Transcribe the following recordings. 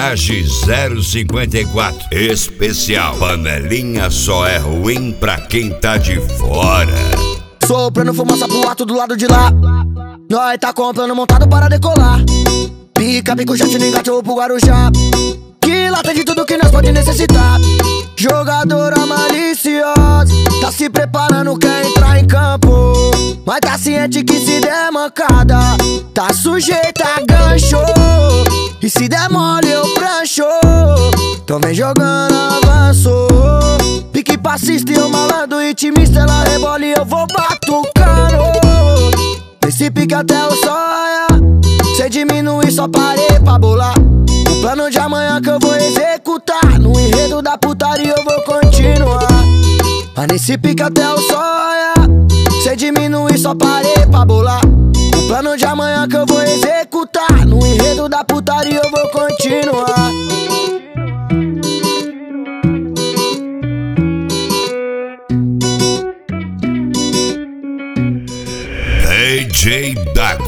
Embreagem 054 especial. Panelinha só é ruim pra quem tá de fora. Soprando fumaça pro alto do lado de lá. Nós tá comprando montado para decolar. Picape com jet no engate ou pro Guarujá. Que lá tem de tudo que nós pode necessitar. Jogadora maliciosa, tá se preparando, quer entrar em campo. Mas tá ciente que se der mancada, tá sujeita a gancho. E se der mole eu prancho. Então vem jogando avanço. Pique passista e eu malandro, intimista, ela rebola e eu vou batucando. Esse pique até o sonha. Cê diminui, só parei pra bolar. O plano de amanhã que eu vou executar. No enredo da putaria eu vou continuar. Mas nesse pique até o sonha. Cê diminui, só parei pra bolar. O plano de amanhã que eu vou executar. No enredo da putaria eu vou continuar. DJ Dago.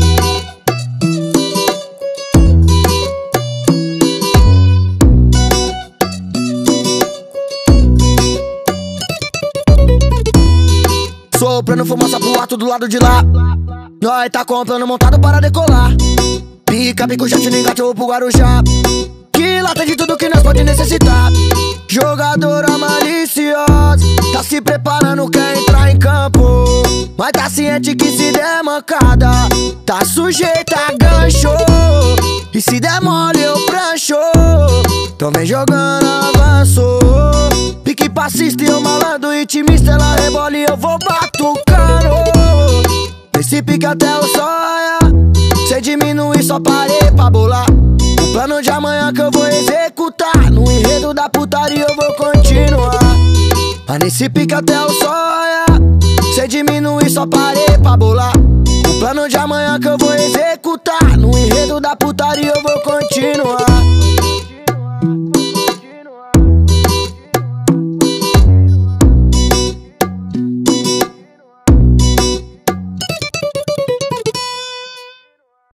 Soprando fumaça pro alto do lado de lá. Nós tá comprando montado para decolar. Picape com jet no engate ou pro Guarujá. Que lá tem de tudo que nós pode necessitar. Jogadora maliciosa, tá se preparando, quer entrar em campo. Mas tá ciente que se der mancada, tá sujeita a gancho. E se der mole eu prancho. Então vem jogando avanço. Pique passista e eu malandro, intimista, ela rebola e eu vou batucando. Esse pique até o sonha. Cê diminui, só parei pra bolar. O plano de amanhã que eu vou executar. No enredo da putaria eu vou continuar. Mas nesse pique até o sonha. Cê diminui, só parei pra bolar. O plano de amanhã que eu vou executar. No enredo da putaria eu vou continuar.